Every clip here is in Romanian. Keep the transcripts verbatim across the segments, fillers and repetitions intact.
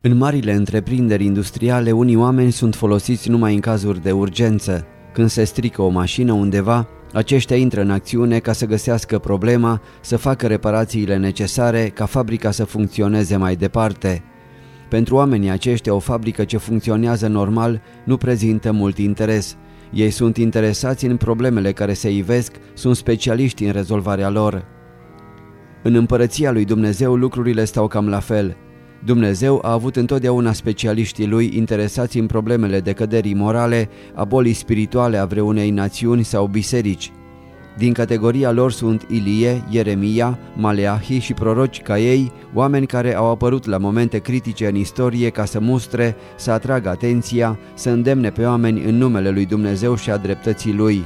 În marile întreprinderi industriale, unii oameni sunt folosiți numai în cazuri de urgență. Când se strică o mașină undeva, aceștia intră în acțiune ca să găsească problema, să facă reparațiile necesare ca fabrica să funcționeze mai departe. Pentru oamenii aceștia, o fabrică ce funcționează normal nu prezintă mult interes. Ei sunt interesați în problemele care se ivesc, sunt specialiști în rezolvarea lor. În împărăția lui Dumnezeu lucrurile stau cam la fel. Dumnezeu a avut întotdeauna specialiștii lui interesați în problemele decăderii morale, a bolii spirituale a vreunei națiuni sau biserici. Din categoria lor sunt Ilie, Ieremia, Maleahi și proroci ca ei, oameni care au apărut la momente critice în istorie ca să mustre, să atragă atenția, să îndemne pe oameni în numele lui Dumnezeu și a dreptății lui.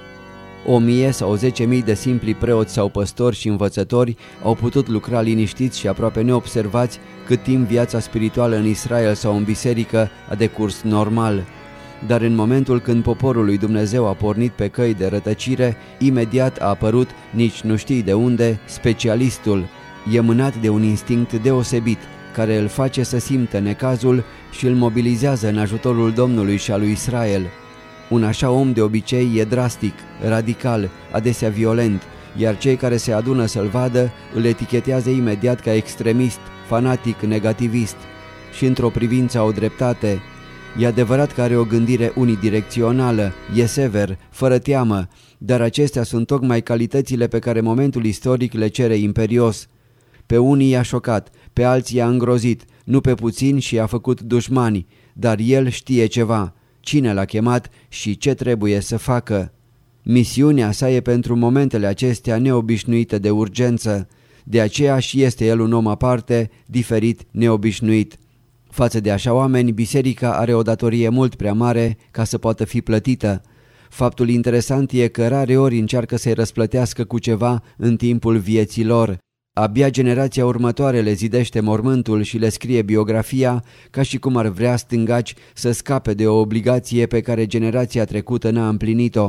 O mie sau zece mii de simpli preoți sau păstori și învățători au putut lucra liniștiți și aproape neobservați cât timp viața spirituală în Israel sau în biserică a decurs normal. Dar în momentul când poporul lui Dumnezeu a pornit pe căi de rătăcire, imediat a apărut, nici nu știi de unde, specialistul, e mânat de un instinct deosebit, care îl face să simtă necazul și îl mobilizează în ajutorul Domnului și a lui Israel. Un așa om de obicei e drastic, radical, adesea violent, iar cei care se adună să-l vadă îl etichetează imediat ca extremist, fanatic, negativist. Și într-o privință au dreptate. E adevărat că are o gândire unidirecțională, e sever, fără teamă, dar acestea sunt tocmai calitățile pe care momentul istoric le cere imperios. Pe unii i-a șocat, pe alții i-a îngrozit, nu pe puțini și i-a făcut dușmani, dar el știe ceva. Cine l-a chemat și ce trebuie să facă. Misiunea sa e pentru momentele acestea neobișnuite de urgență, de aceea și este el un om aparte, diferit, neobișnuit. Față de așa oameni, biserica are o datorie mult prea mare ca să poată fi plătită. Faptul interesant e că rare ori încearcă să-i răsplătească cu ceva în timpul vieții lor. Abia generația următoare le zidește mormântul și le scrie biografia ca și cum ar vrea stângaci să scape de o obligație pe care generația trecută n-a împlinit-o.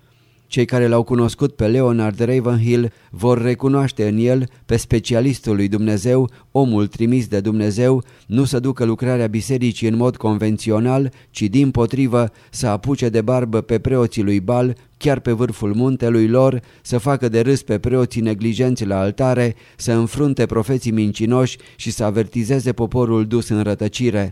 Cei care l-au cunoscut pe Leonard Ravenhill vor recunoaște în el pe specialistul lui Dumnezeu, omul trimis de Dumnezeu, nu să ducă lucrarea bisericii în mod convențional, ci dimpotrivă să apuce de barbă pe preoții lui Bal, chiar pe vârful muntelui lor, să facă de râs pe preoții neglijenți la altare, să înfrunte profeții mincinoși și să avertizeze poporul dus în rătăcire.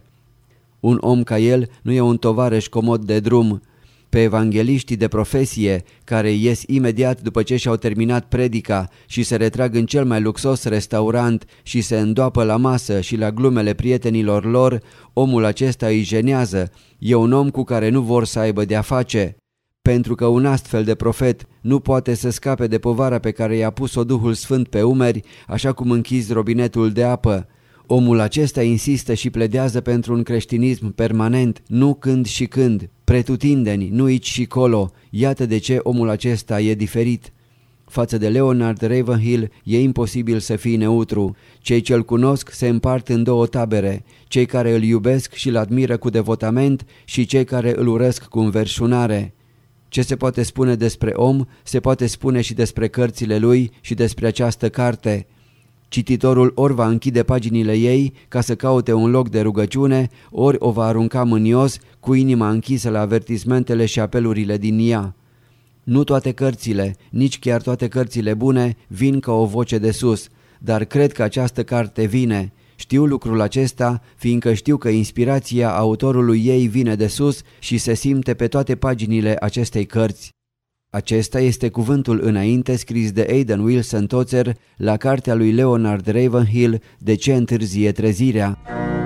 Un om ca el nu e un tovarăș comod de drum. Pe evangeliștii de profesie, care ies imediat după ce și-au terminat predica și se retrag în cel mai luxos restaurant și se îndoapă la masă și la glumele prietenilor lor, omul acesta îi jenează, e un om cu care nu vor să aibă de-a face. Pentru că un astfel de profet nu poate să scape de povara pe care i-a pus-o Duhul Sfânt pe umeri, așa cum închizi robinetul de apă. Omul acesta insistă și pledează pentru un creștinism permanent, nu când și când, pretutindeni, nu aici și colo. Iată de ce omul acesta e diferit. Față de Leonard Ravenhill e imposibil să fii neutru. Cei ce-l cunosc se împart în două tabere, cei care îl iubesc și îl admiră cu devotament și cei care îl urăsc cu înverșunare. Ce se poate spune despre om, se poate spune și despre cărțile lui și despre această carte. Cititorul ori va închide paginile ei ca să caute un loc de rugăciune, ori o va arunca mânios cu inima închisă la avertismentele și apelurile din ea. Nu toate cărțile, nici chiar toate cărțile bune, vin ca o voce de sus, dar cred că această carte vine. Știu lucrul acesta, fiindcă știu că inspirația autorului ei vine de sus și se simte pe toate paginile acestei cărți. Acesta este cuvântul înainte scris de Aidan Wilson Tozer la cartea lui Leonard Ravenhill, De ce întârzie trezirea?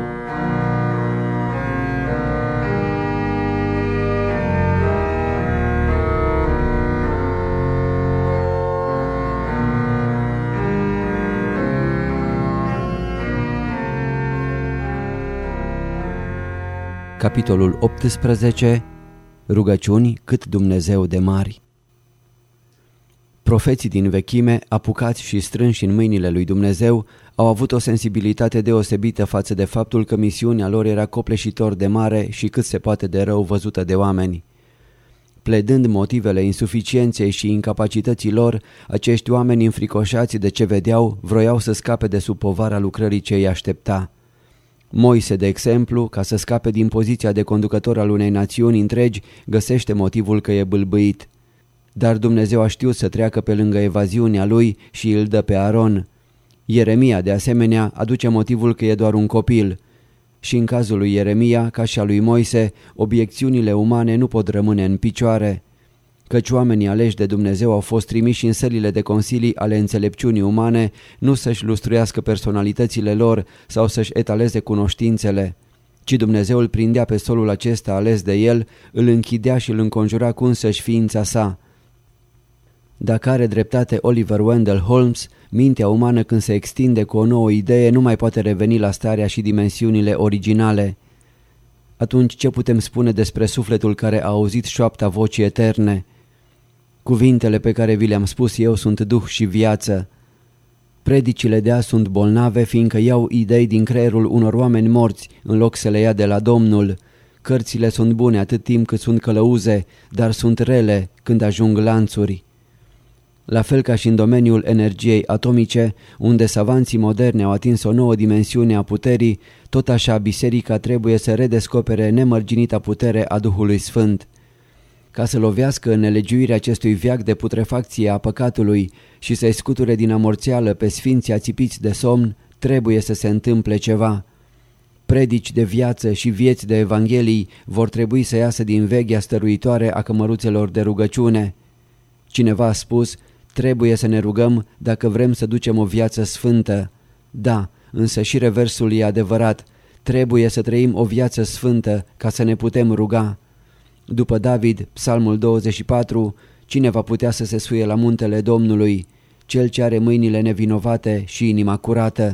Capitolul optsprezece. Rugăciuni cât Dumnezeu de mari. Profeții din vechime, apucați și strânși în mâinile lui Dumnezeu, au avut o sensibilitate deosebită față de faptul că misiunea lor era copleșitor de mare și cât se poate de rău văzută de oameni. Pledând motivele insuficienței și incapacității lor, acești oameni înfricoșați de ce vedeau, vroiau să scape de sub povara lucrării ce îi aștepta. Moise, de exemplu, ca să scape din poziția de conducător al unei națiuni întregi, găsește motivul că e bâlbâit. Dar Dumnezeu a știut să treacă pe lângă evaziunea lui și îl dă pe Aron. Ieremia, de asemenea, aduce motivul că e doar un copil. Și în cazul lui Ieremia, ca și a lui Moise, obiecțiunile umane nu pot rămâne în picioare. Căci oamenii aleși de Dumnezeu au fost trimiși în sălile de consilii ale înțelepciunii umane, nu să-și lustruiască personalitățile lor sau să-și etaleze cunoștințele, ci Dumnezeu îl prindea pe solul acesta ales de el, îl închidea și îl înconjura cu însăși ființa sa. Dacă are dreptate Oliver Wendell Holmes, mintea umană când se extinde cu o nouă idee nu mai poate reveni la starea și dimensiunile originale. Atunci ce putem spune despre sufletul care a auzit șoapta vocii eterne? Cuvintele pe care vi le-am spus eu sunt duh și viață. Predicile de azi sunt bolnave, fiindcă iau idei din creierul unor oameni morți în loc să le ia de la Domnul. Cărțile sunt bune atât timp cât sunt călăuze, dar sunt rele când ajung lanțuri. La fel ca și în domeniul energiei atomice, unde savanții moderni au atins o nouă dimensiune a puterii, tot așa biserica trebuie să redescopere nemărginita putere a Duhului Sfânt. Ca să lovească în nelegiuirea acestui veac de putrefacție a păcatului și să-i scuture din amorțeală pe sfinții ațipiți de somn, trebuie să se întâmple ceva. Predici de viață și vieți de evanghelii vor trebui să iasă din veghea stăruitoare a cămăruțelor de rugăciune. Cineva a spus: trebuie să ne rugăm dacă vrem să ducem o viață sfântă. Da, însă și reversul e adevărat. Trebuie să trăim o viață sfântă ca să ne putem ruga. După David, Psalmul douăzeci și patru, cine va putea să se suie la muntele Domnului? Cel ce are mâinile nevinovate și inima curată.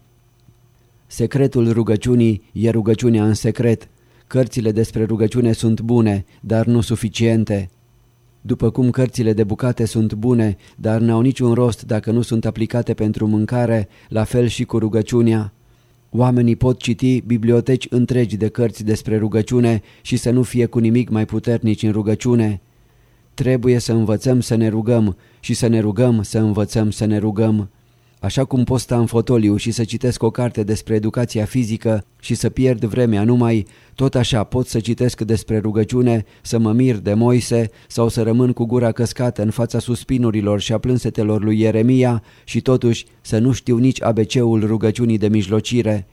Secretul rugăciunii e rugăciunea în secret. Cărțile despre rugăciune sunt bune, dar nu suficiente. După cum cărțile de bucate sunt bune, dar n-au niciun rost dacă nu sunt aplicate pentru mâncare, la fel și cu rugăciunea. Oamenii pot citi biblioteci întregi de cărți despre rugăciune și să nu fie cu nimic mai puternici în rugăciune. Trebuie să învățăm să ne rugăm și să ne rugăm să învățăm să ne rugăm. Așa cum pot sta în fotoliu și să citesc o carte despre educația fizică și să pierd vremea numai, tot așa pot să citesc despre rugăciune, să mă mir de Moise sau să rămân cu gura căscată în fața suspinurilor și a plânsetelor lui Ieremia și totuși să nu știu nici A B C-ul rugăciunii de mijlocire.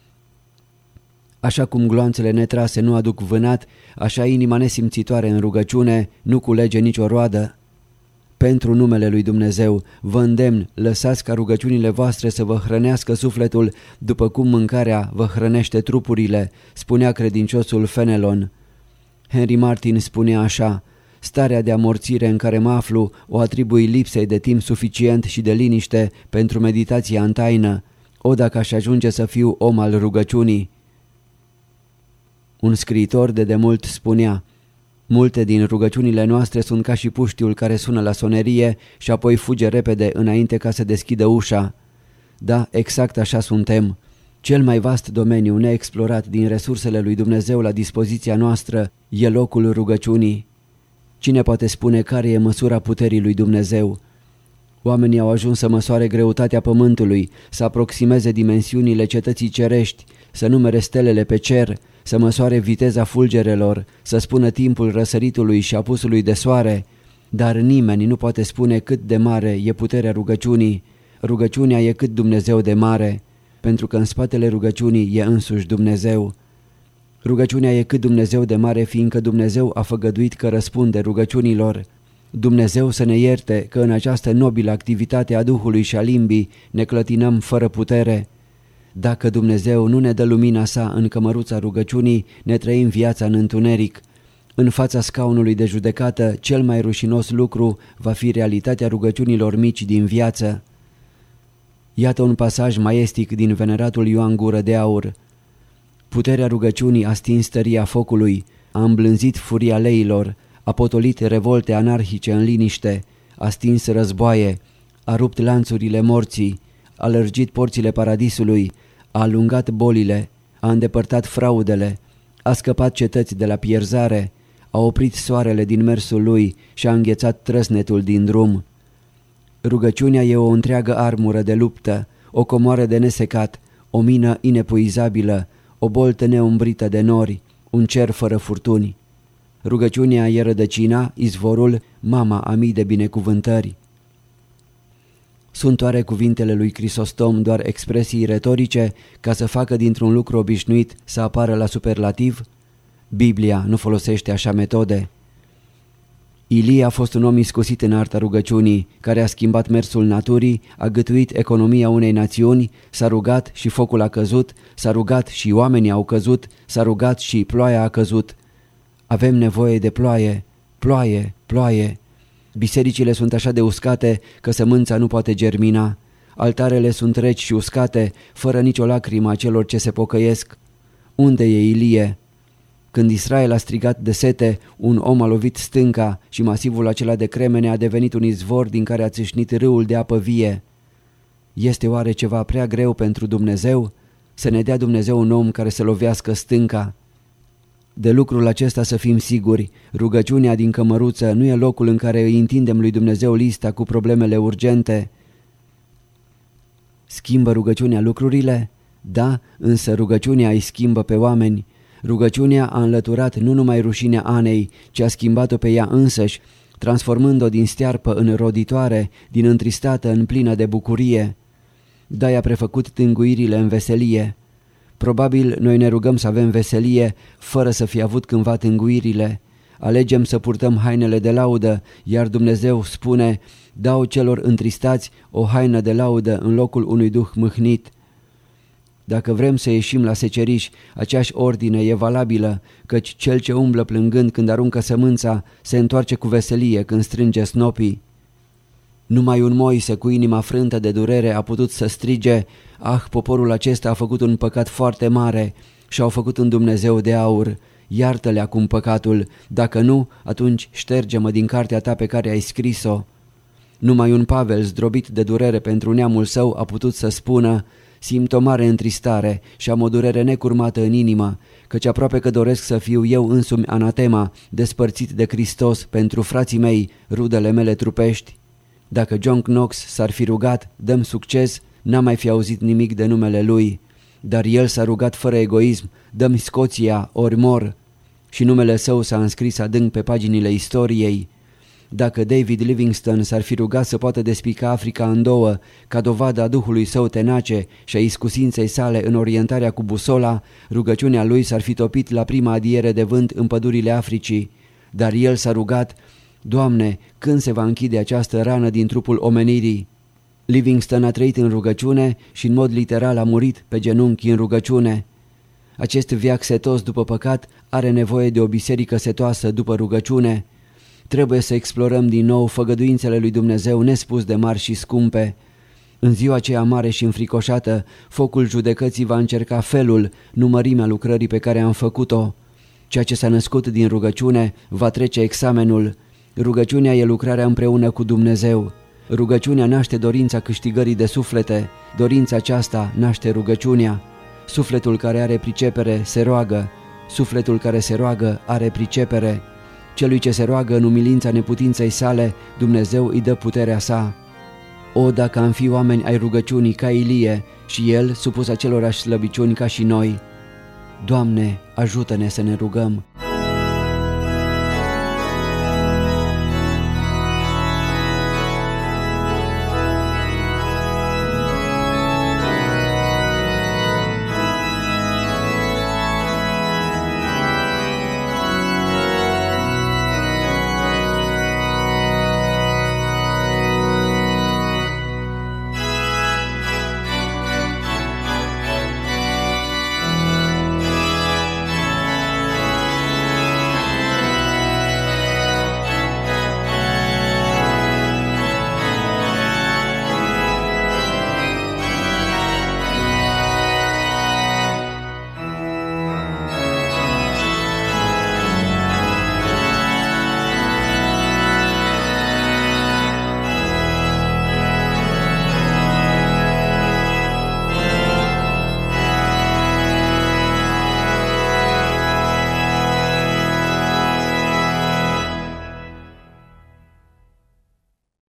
Așa cum gloanțele netrase nu aduc vânat, așa inima nesimțitoare în rugăciune nu culege nicio roadă. Pentru numele lui Dumnezeu, vă îndemn, lăsați ca rugăciunile voastre să vă hrănească sufletul după cum mâncarea vă hrănește trupurile, spunea credinciosul Fenelon. Henry Martin spunea așa: starea de amorțire în care mă aflu o atribui lipsei de timp suficient și de liniște pentru meditația în taină, o dacă aș ajunge să fiu om al rugăciunii. Un scriitor de demult spunea: multe din rugăciunile noastre sunt ca și puștiul care sună la sonerie și apoi fuge repede înainte ca să deschidă ușa. Da, exact așa suntem. Cel mai vast domeniu neexplorat din resursele lui Dumnezeu la dispoziția noastră e locul rugăciunii. Cine poate spune care e măsura puterii lui Dumnezeu? Oamenii au ajuns să măsoare greutatea pământului, să aproximeze dimensiunile cetății cerești, să numere stelele pe cer, să măsoare viteza fulgerelor, să spună timpul răsăritului și apusului de soare, dar nimeni nu poate spune cât de mare e puterea rugăciunii. Rugăciunea e cât Dumnezeu de mare, pentru că în spatele rugăciunii e însuși Dumnezeu. Rugăciunea e cât Dumnezeu de mare, fiindcă Dumnezeu a făgăduit că răspunde rugăciunilor. Dumnezeu să ne ierte că în această nobilă activitate a Duhului și a limbii ne clătinăm fără putere. Dacă Dumnezeu nu ne dă lumina sa în cămăruța rugăciunii, ne trăim viața în întuneric. În fața scaunului de judecată, cel mai rușinos lucru va fi realitatea rugăciunilor mici din viață. Iată un pasaj maestic din veneratul Ioan Gură de Aur. Puterea rugăciunii a stins tăria focului, a îmblânzit furia leilor, a potolit revolte anarhice în liniște, a stins războaie, a rupt lanțurile morții, a lărgit porțile paradisului, a alungat bolile, a îndepărtat fraudele, a scăpat cetăți de la pierzare, a oprit soarele din mersul lui și a înghețat trăsnetul din drum. Rugăciunea e o întreagă armură de luptă, o comoară de nesecat, o mină inepuizabilă, o boltă neumbrită de nori, un cer fără furtuni. Rugăciunea e rădăcina, izvorul, mama a mii de binecuvântări. Sunt oare cuvintele lui Crisostom doar expresii retorice ca să facă dintr-un lucru obișnuit să apară la superlativ? Biblia nu folosește așa metode. Ilie a fost un om iscusit în arta rugăciunii, care a schimbat mersul naturii, a gătuit economia unei națiuni, s-a rugat și focul a căzut, s-a rugat și oamenii au căzut, s-a rugat și ploaia a căzut. Avem nevoie de ploaie, ploaie, ploaie. Bisericile sunt așa de uscate că sămânța nu poate germina. Altarele sunt reci și uscate, fără nicio lacrimă a celor ce se pocăiesc. Unde e Ilie? Când Israel a strigat de sete, un om a lovit stânca și masivul acela de cremene a devenit un izvor din care a țâșnit râul de apă vie. Este oare ceva prea greu pentru Dumnezeu? Să ne dea Dumnezeu un om care să lovească stânca? De lucrul acesta să fim siguri, rugăciunea din cămăruță nu e locul în care îi întindem lui Dumnezeu lista cu problemele urgente. Schimbă rugăciunea lucrurile? Da, însă rugăciunea îi schimbă pe oameni. Rugăciunea a înlăturat nu numai rușinea Anei, ci a schimbat-o pe ea însăși, transformând-o din stearpă în roditoare, din întristată în plină de bucurie. Da, i-a prefăcut tânguirile în veselie. Probabil noi ne rugăm să avem veselie fără să fi avut cândva tânguirile. Alegem să purtăm hainele de laudă, iar Dumnezeu spune: dau celor întristați o haină de laudă în locul unui duh mâhnit. Dacă vrem să ieșim la seceriș, aceeași ordine e valabilă, căci cel ce umblă plângând când aruncă sămânța se întoarce cu veselie când strânge snopii. Numai un Moise cu inima frântă de durere a putut să strige: ah, poporul acesta a făcut un păcat foarte mare și au făcut un Dumnezeu de aur. Iartă-le acum păcatul, dacă nu, atunci șterge-mă din cartea ta pe care ai scris-o. Numai un Pavel zdrobit de durere pentru neamul său a putut să spună: simt o mare întristare și am o durere necurmată în inimă, căci aproape că doresc să fiu eu însumi anatema, despărțit de Hristos pentru frații mei, rudele mele trupești. Dacă John Knox s-ar fi rugat, dăm succes, n-am mai fi auzit nimic de numele lui. Dar el s-a rugat fără egoism, dăm Scoția, ori mor. Și numele său s-a înscris adânc pe paginile istoriei. Dacă David Livingstone s-ar fi rugat să poată despica Africa în două, ca dovadă a Duhului său tenace și a iscusinței sale în orientarea cu busola, rugăciunea lui s-ar fi topit la prima adiere de vânt în pădurile Africii. Dar el s-a rugat: Doamne, când se va închide această rană din trupul omenirii? Livingstone a trăit în rugăciune și în mod literal a murit pe genunchi în rugăciune. Acest veac setos după păcat are nevoie de o biserică setoasă după rugăciune. Trebuie să explorăm din nou făgăduințele lui Dumnezeu nespus de mari și scumpe. În ziua aceea mare și înfricoșată, focul judecății va încerca felul, nu mărimea lucrării pe care am făcut-o. Ceea ce s-a născut din rugăciune va trece examenul. Rugăciunea e lucrarea împreună cu Dumnezeu. Rugăciunea naște dorința câștigării de suflete, dorința aceasta naște rugăciunea. Sufletul care are pricepere se roagă, sufletul care se roagă are pricepere. Celui ce se roagă în umilința neputinței sale, Dumnezeu îi dă puterea sa. O, dacă am fi oameni ai rugăciunii ca Ilie și el supus acelorași slăbiciuni ca și noi! Doamne, ajută-ne să ne rugăm!